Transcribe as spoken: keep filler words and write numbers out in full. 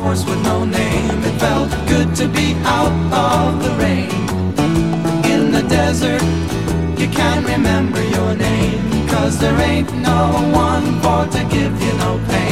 horse with no name. It felt good to be out of the rain. In the desert, you can't remember your name, 'cause there ain't no one for to give you no pain.